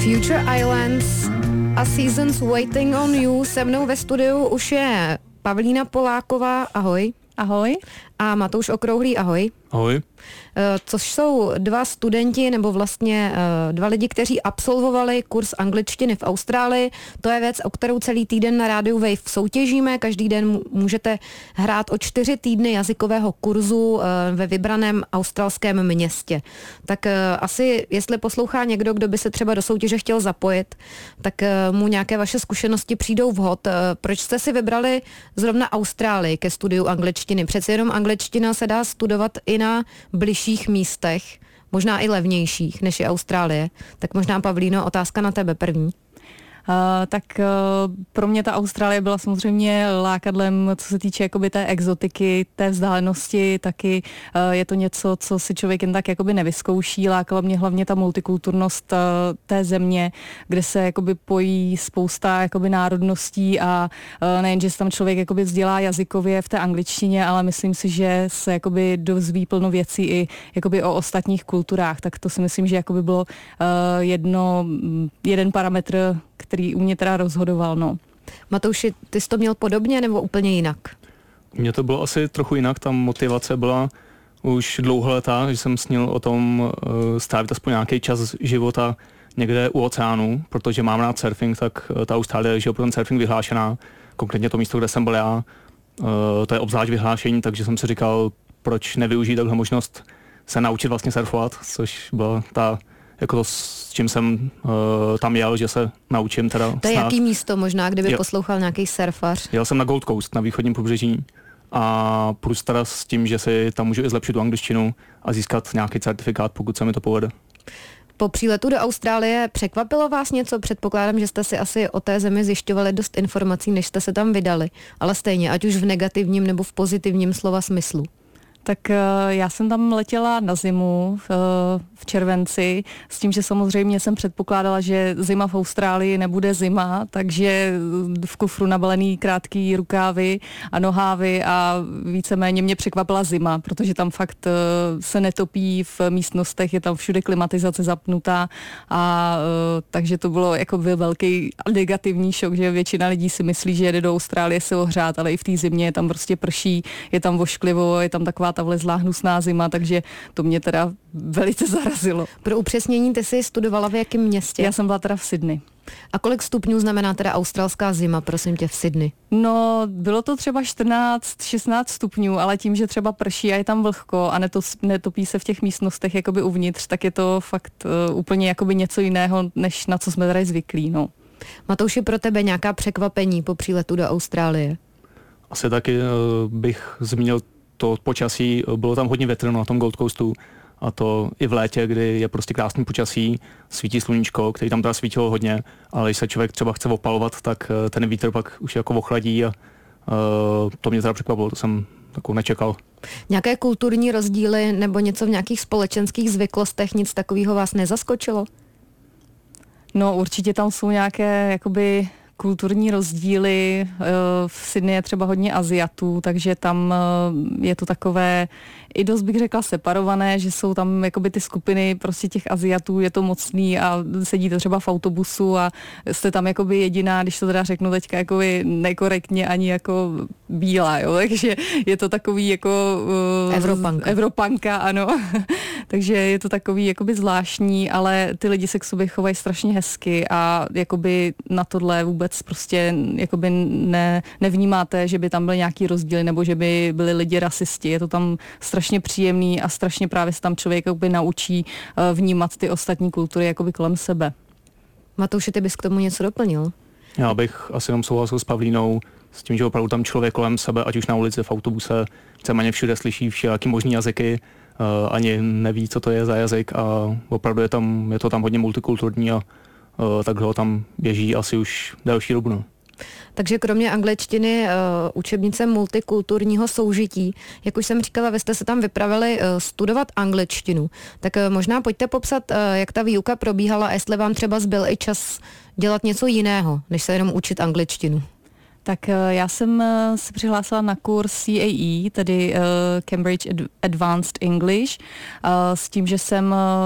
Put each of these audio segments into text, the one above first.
Future Islands a Seasons Waiting on You. Se mnou ve studiu už je Pavlína Poláková, ahoj. Ahoj. A Matouš Okrouhlý, ahoj. Ahoj. Což jsou dva studenti, nebo vlastně dva lidi, kteří absolvovali kurz angličtiny v Austrálii. To je věc, o kterou celý týden na rádiu Wave soutěžíme. Každý den můžete hrát o 4 týdny jazykového kurzu ve vybraném australském městě. Tak asi, jestli poslouchá někdo, kdo by se třeba do soutěže chtěl zapojit, tak mu nějaké vaše zkušenosti přijdou vhod. Proč jste si vybrali zrovna Austrálii ke studiu angličtiny? Přeci jenom angličtina se dá studovat i na bližších místech, možná i levnějších, než je Austrálie. Tak možná, Pavlíno, otázka na tebe první. Pro mě ta Austrálie byla samozřejmě lákadlem, co se týče jakoby té exotiky, té vzdálenosti, taky je to něco, co si člověk jen tak jakoby nevyzkouší. Lákala mě hlavně ta multikulturnost té země, kde se jakoby pojí spousta jakoby národností a nejen, že se tam člověk jakoby vzdělá jazykově v té angličtině, ale myslím si, že se jakoby dozví plno věcí i jakoby o ostatních kulturách. Tak to si myslím, že jakoby bylo jeden parametr, který u mě teda rozhodoval, no. Matouši, ty jsi to měl podobně nebo úplně jinak? U mě to bylo asi trochu jinak, ta motivace byla už dlouholetá, že jsem snil o tom strávit aspoň nějaký čas života někde u oceánu, protože mám rád surfing, tak ta Austrálie je pro ten surfing vyhlášená, konkrétně to místo, kde jsem byl já, to je obzvlášť vyhlášení, takže jsem si říkal, proč nevyužít takhle možnost se naučit vlastně surfovat, což byla ta jako to, s čím jsem tam jel, že se naučím teda. To je jaký místo možná, kdyby poslouchal nějaký surfař? Jel jsem na Gold Coast, na východním pobřeží a plus teda s tím, že si tam můžu i zlepšit tu angličtinu a získat nějaký certifikát, pokud se mi to povede. Po příletu do Austrálie překvapilo vás něco? Předpokládám, že jste si asi o té zemi zjišťovali dost informací, než jste se tam vydali, ale stejně, ať už v negativním nebo v pozitivním slova smyslu. Tak já jsem tam letěla na zimu v červenci, s tím, že samozřejmě jsem předpokládala, že zima v Austrálii nebude zima, takže v kufru nabalený krátký rukávy a nohávy a víceméně mě překvapila zima, protože tam fakt se netopí v místnostech, je tam všude klimatizace zapnutá a takže to bylo jako velký negativní šok, že většina lidí si myslí, že jede do Austrálie se ohřát, ale i v té zimě je tam prostě prší, je tam vošklivo, je tam taková ta vlezlá hnusná zima, takže to mě teda velice zarazilo. Pro upřesnění, ty jsi studovala v jakém městě? Já jsem byla teda v Sydney. A kolik stupňů znamená teda australská zima, prosím tě, v Sydney? No, bylo to třeba 14-16 stupňů, ale tím, že třeba prší a je tam vlhko a netopí se v těch místnostech jakoby uvnitř, tak je to fakt úplně jakoby něco jiného, než na co jsme tady zvyklí, no. Matouši, pro tebe nějaká překvapení po příletu do Austrálie? Asi taky bych zmínil to počasí, bylo tam hodně větrno na tom Gold Coastu a to i v létě, kdy je prostě krásný počasí, svítí sluníčko, který tam teda svítilo hodně, ale když se člověk třeba chce opalovat, tak ten vítr pak už jako ochladí a to mě teda překvapilo, to jsem takovou nečekal. Nějaké kulturní rozdíly nebo něco v nějakých společenských zvyklostech, nic takového vás nezaskočilo? No určitě tam jsou nějaké jakoby kulturní rozdíly. V Sydney je třeba hodně Aziatů, takže tam je to takové i dost bych řekla separované, že jsou tam jakoby ty skupiny prostě těch Aziatů, je to mocný a sedíte třeba v autobusu a jste tam jakoby jediná, když to teda řeknu teďka jakoby nekorektně ani jako bílá, jo, takže je to takový jako Evropanka, ano. Takže je to takový jakoby zvláštní, ale ty lidi se k sobě chovají strašně hezky a jakoby na tohle vůbec prostě jakoby nevnímáte, že by tam byly nějaký rozdíly nebo že by byli lidi rasisti. Je to tam strašně příjemný a strašně právě se tam člověk jakoby naučí vnímat ty ostatní kultury jakoby kolem sebe. Matouši, ty bys k tomu něco doplnil? Já bych asi jenom souhlasil s Pavlínou s tím, že opravdu tam člověk kolem sebe, ať už na ulici, v autobuse, víceméně všude slyší všelijaký možný jazyky, ani neví, co to je za jazyk a opravdu je to tam hodně multikulturní a takhle ho tam běží asi už delší dobu. No. Takže kromě angličtiny učebnice multikulturního soužití, jak už jsem říkala, vy jste se tam vypravili studovat angličtinu. Tak možná pojďte popsat, jak ta výuka probíhala a jestli vám třeba zbyl i čas dělat něco jiného, než se jenom učit angličtinu. Tak já jsem se přihlásila na kurz CAE, tedy Cambridge Advanced English, s tím, že jsem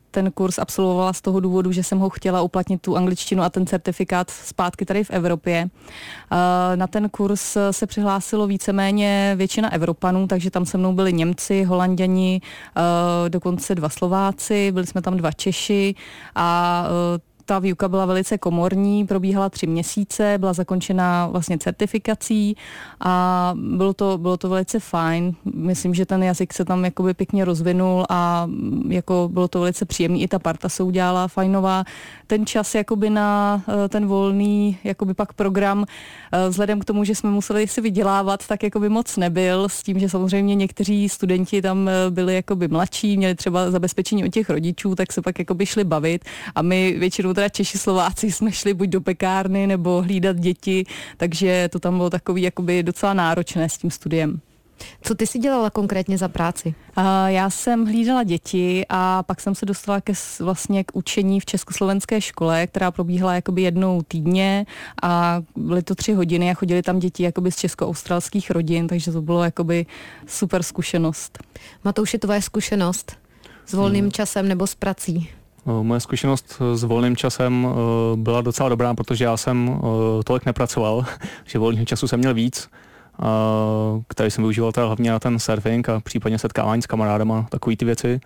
ten kurz absolvovala z toho důvodu, že jsem ho chtěla uplatnit tu angličtinu a ten certifikát zpátky tady v Evropě. Na ten kurz se přihlásilo víceméně většina Evropanů, takže tam se mnou byli Němci, Holanděni, dokonce 2 Slováci, byli jsme tam 2 Češi a ta výuka byla velice komorní, probíhala 3 měsíce, byla zakončena vlastně certifikací a bylo to velice fajn. Myslím, že ten jazyk se tam jakoby pěkně rozvinul a jako bylo to velice příjemný. I ta parta se udělala fajnová. Ten čas jakoby na ten volný jakoby pak program, vzhledem k tomu, že jsme museli si vydělávat, tak jakoby moc nebyl, s tím, že samozřejmě někteří studenti tam byli jakoby mladší, měli třeba zabezpečení od těch rodičů, tak se pak jakoby šli bavit a my většinou teda Češi, Slováci jsme šli buď do pekárny nebo hlídat děti, takže to tam bylo takový jakoby docela náročné s tím studiem. Co ty jsi dělala konkrétně za práci? Já jsem hlídala děti a pak jsem se dostala vlastně k učení v československé škole, která probíhala jakoby jednou týdně a byly to 3 hodiny a chodili tam děti jakoby z česko-australských rodin, takže to bylo jakoby super zkušenost. Matouši, tvoje zkušenost s volným časem nebo s prací? Moje zkušenost s volným časem byla docela dobrá, protože já jsem tolik nepracoval, že volného času jsem měl víc, který jsem využíval teda hlavně na ten surfing a případně setkávání s kamarádama, takový ty věci.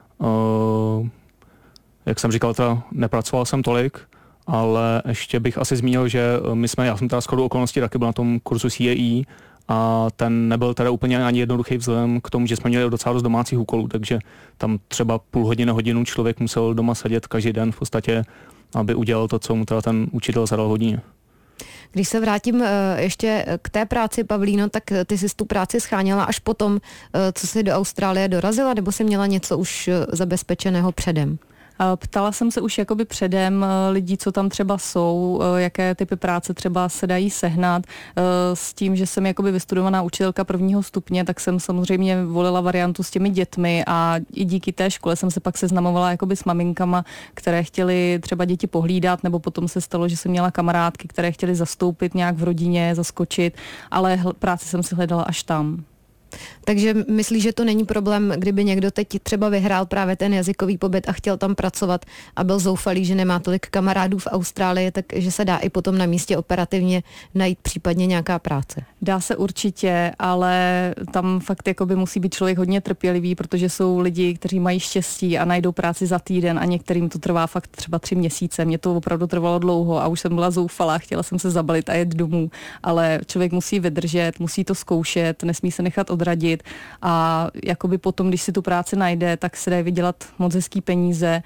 Jak jsem říkal, teda nepracoval jsem tolik, ale ještě bych asi zmínil, že já jsem teda shodou okolností taky byl na tom kurzu CAE a ten nebyl teda úplně ani jednoduchý vzhledem k tomu, že jsme měli docela dost domácích úkolů, takže tam třeba půl hodiny, hodinu člověk musel doma sedět každý den v podstatě, aby udělal to, co mu teda ten učitel zadal hodině. Když se vrátím ještě k té práci, Pavlíno, tak ty jsi tu práci scháněla až potom, co jsi do Austrálie dorazila, nebo jsi měla něco už zabezpečeného předem? Ptala jsem se už jakoby předem lidí, co tam třeba jsou, jaké typy práce třeba se dají sehnat. S tím, že jsem jakoby vystudovaná učitelka 1. stupně, tak jsem samozřejmě volila variantu s těmi dětmi a i díky té škole jsem se pak seznamovala jakoby s maminkama, které chtěly třeba děti pohlídat, nebo potom se stalo, že jsem měla kamarádky, které chtěly zastoupit nějak v rodině, zaskočit, ale práci jsem si hledala až tam. Takže myslíš, že to není problém, kdyby někdo teď třeba vyhrál právě ten jazykový pobyt a chtěl tam pracovat a byl zoufalý, že nemá tolik kamarádů v Austrálii, takže se dá i potom na místě operativně najít případně nějaká práce? Dá se určitě, ale tam fakt jakoby musí být člověk hodně trpělivý, protože jsou lidi, kteří mají štěstí a najdou práci za týden a některým to trvá fakt třeba 3 měsíce. Mně to opravdu trvalo dlouho a už jsem byla zoufalá, chtěla jsem se zabalit a jet domů, ale člověk musí vydržet, musí to zkoušet, nesmí se nechat odradit a jakoby potom, když si tu práci najde, tak se dá vydělat moc hezký peníze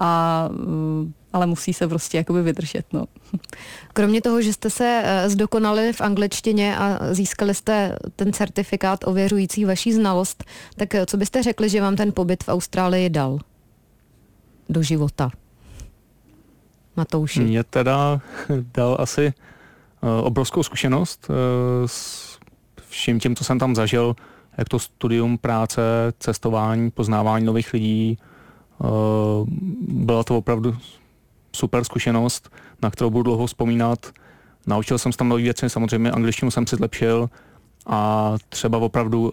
ale musí se prostě jakoby vydržet. No. Kromě toho, že jste se zdokonalili v angličtině a získali jste ten certifikát ověřující vaši znalost, tak co byste řekli, že vám ten pobyt v Austrálii dal do života? Matouši. Mě teda dal asi obrovskou zkušenost s vším tím, co jsem tam zažil, jak to studium, práce, cestování, poznávání nových lidí. Byla to opravdu super zkušenost, na kterou budu dlouho vzpomínat. Naučil jsem se tam nové věci, samozřejmě angličtinu jsem si zlepšil a třeba opravdu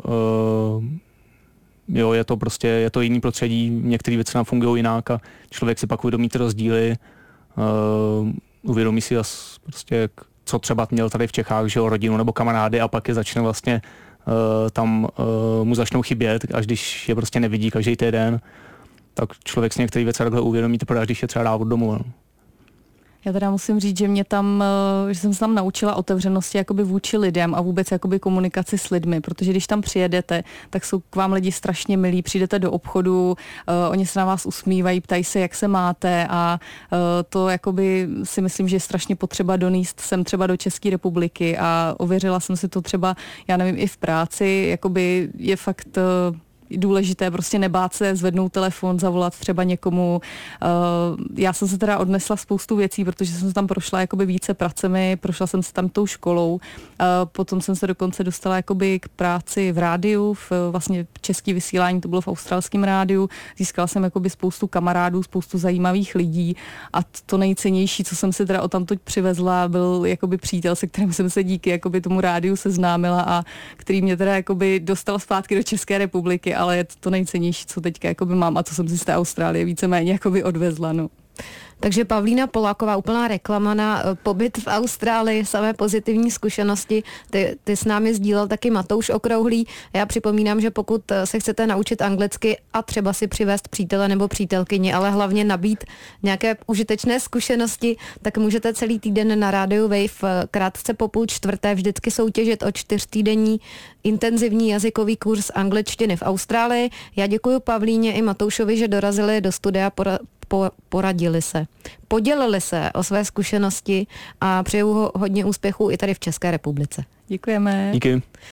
je to jiný prostředí, některé věci nám fungují jinak a člověk si pak uvědomí ty rozdíly, uvědomí si prostě, co třeba měl tady v Čechách, že jo, rodinu nebo kamarády a pak je začne vlastně tam mu začnou chybět, až když je prostě nevidí každý týden, tak člověk si některé věci takhle uvědomí teprve, až když je třeba dál od domu. No. Já teda musím říct, že že jsem se tam naučila otevřenosti jakoby vůči lidem a vůbec jakoby komunikaci s lidmi, protože když tam přijedete, tak jsou k vám lidi strašně milí, přijdete do obchodu, oni se na vás usmívají, ptají se, jak se máte a to jakoby si myslím, že je strašně potřeba donést sem třeba do České republiky a ověřila jsem si to třeba, já nevím, i v práci, jakoby je fakt důležité prostě nebát se, zvednout telefon, zavolat třeba někomu. Já jsem se teda odnesla spoustu věcí, protože jsem se tam prošla jakoby více pracemi, prošla jsem se tam tou školou. Potom jsem se dokonce dostala jakoby k práci v rádiu, vlastně český vysílání, to bylo v australském rádiu. Získala jsem jakoby spoustu kamarádů, spoustu zajímavých lidí a to nejcennější, co jsem si teda odtamtud přivezla, byl jakoby přítel, se kterým jsem se díky jakoby tomu rádiu seznámila a který mě teda jakoby dostal zpátky do České republiky ale je to nejcennější, co teďka jakoby mám a co jsem si z té Austrálie víceméně jakoby odvezla. No. Takže Pavlína Poláková, úplná reklama na pobyt v Austrálii, samé pozitivní zkušenosti. Ty s námi sdílel taky Matouš Okrouhlý. Já připomínám, že pokud se chcete naučit anglicky a třeba si přivést přítele nebo přítelkyni, ale hlavně nabít nějaké užitečné zkušenosti, tak můžete celý týden na rádiu Wave krátce po 3:30 vždycky soutěžit o 4týdenní intenzivní jazykový kurz angličtiny v Austrálii. Já děkuji Pavlíně i Matoušovi, že dorazili do studia, poradili se, podělili se o své zkušenosti a přeju hodně úspěchů i tady v České republice. Děkujeme. Díky.